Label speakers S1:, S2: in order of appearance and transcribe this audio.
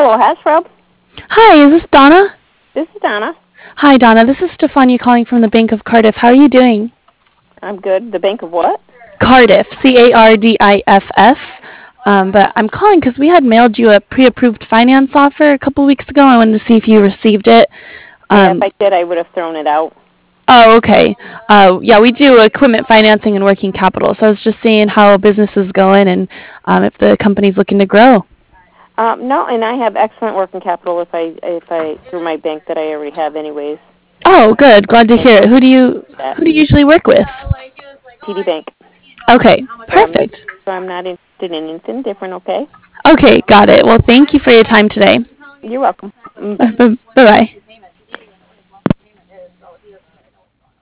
S1: Hello, Hasbro.
S2: Hi, is this Donna?
S1: This is Donna.
S2: Hi, Donna. This is Stefania calling from the Bank of Cardiff. How are you doing?
S1: I'm good. The Bank of what?
S2: Cardiff, Cardiff. But I'm calling because we had mailed you a pre-approved finance offer a couple weeks ago. I wanted to see if you received it.
S1: Yeah, if I did, I would have thrown it out.
S2: Oh, okay. Yeah, we do equipment financing and working capital. So I was just seeing how business is going and if the company's looking to grow.
S1: No, and I have excellent working capital if I through my bank that I already have anyways.
S2: Oh, good. Glad to hear it. Who do you usually work with?
S1: TD Bank.
S2: Okay, perfect.
S1: So I'm not interested in anything different, okay?
S2: Okay, got it. Well, thank you for your time today.
S1: You're welcome. Bye.
S2: Bye-bye.